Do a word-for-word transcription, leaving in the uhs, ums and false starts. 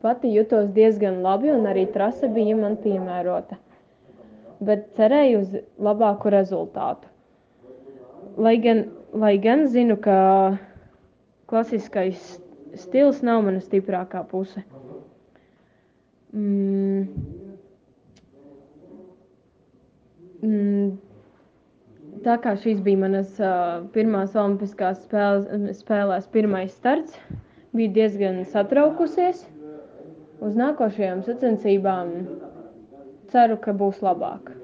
pati jutos diezgan labi un arī trase bija man piemērota. Bet cerēju uz labāku rezultātu. Lai gan, lai gan zinu, ka klasiskais stils nav mana stiprākā puse. Mm. Mm. Tā kā šīs bija manas uh, pirmās olimpiskās spēles, spēlēs pirmais starts, biju diezgan satraukusies. Uz nākošajām sacensībām ceru, ka būs labāk.